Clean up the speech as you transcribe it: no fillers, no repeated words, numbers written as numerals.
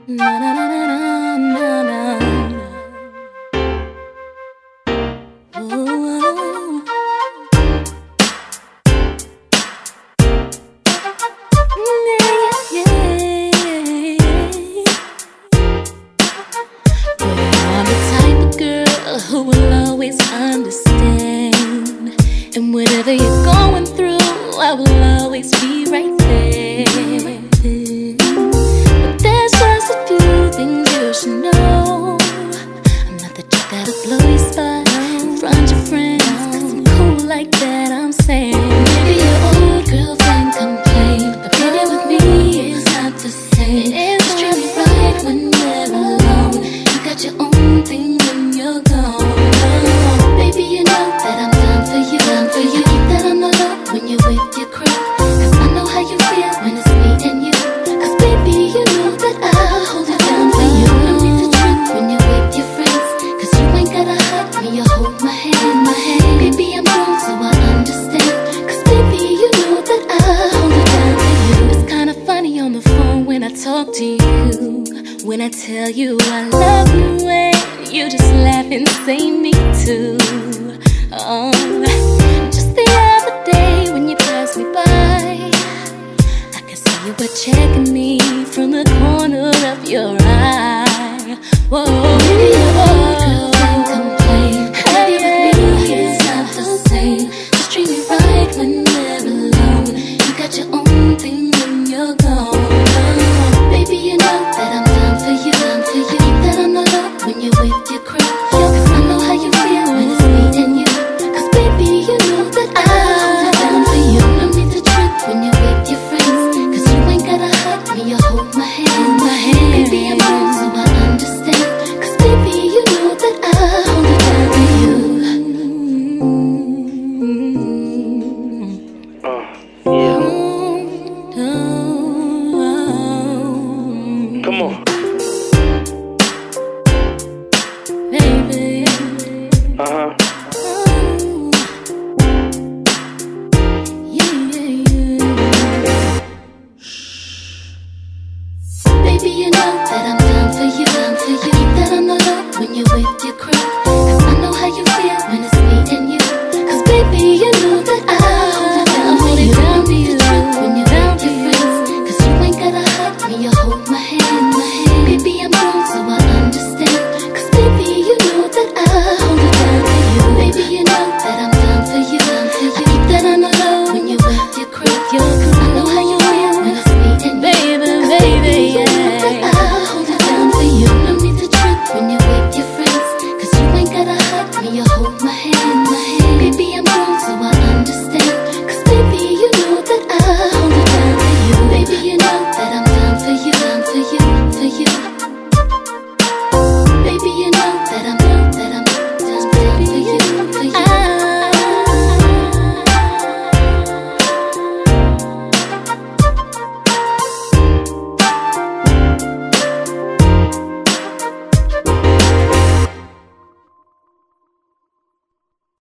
Na na na na na na. Ooh. Yeah, yeah. But I'm the type of girl who will always understand, and whatever you're going through, I will always be right there. But there's just a few things you should know. I'm not the chick that'll blow your spot in front of your friends, 'cause I'm cool like that, I'm saying. Maybe your old girlfriend complained, but baby with me it's not the same. Just treat me right when we're alone. You got your own thing when you're gone. Baby, you know that I'm down for you, down for you. Keep that on the low when you're with your crew, 'cause I know how you feel when it's me and you. 'Cause baby, you know that I'll hold it down for you. No need to trip when you're with your friends, 'cause you ain't gotta hug when you hold my hand, my hand. Baby, I'm grown so I understand, 'cause baby, you know that I'll hold it down for you. It's kinda funny on the phone when I talk to you, when I tell you I love you and you just laugh and say me too. Oh, just the other day when you passed me by, I could see you were checking me from the corner of your eye. Whoa, baby, your old girlfriend complained. Baby, with me it's not the same. Just treat me right when we're alone. You got your own thing when you're gone.